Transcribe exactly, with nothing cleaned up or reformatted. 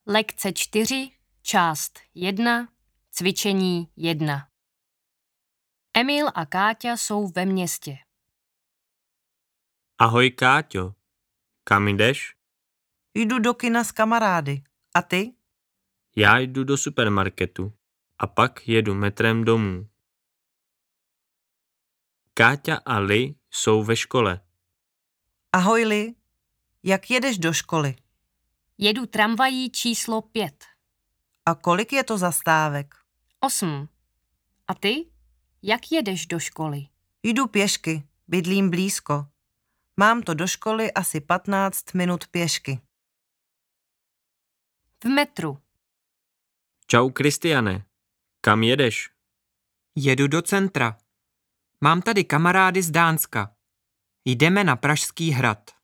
Lekce čtyři, část jedna, cvičení jedna. Emil a Káťa jsou ve městě. Ahoj, Káťo. Kam jdeš? Jdu do kina s kamarády. A ty? Já jdu do supermarketu a pak jedu metrem domů. Káťa a Li jsou ve škole. Ahoj, Li. Jak jedeš do školy? Jedu tramvají číslo pět. A kolik je to zastávek? Osm. A ty? Jak jedeš do školy? Jdu pěšky, bydlím blízko. Mám to do školy asi patnáct minut pěšky. V metru. Čau, Kristiane. Kam jedeš? Jedu do centra. Mám tady kamarády z Dánska. Jdeme na Pražský hrad.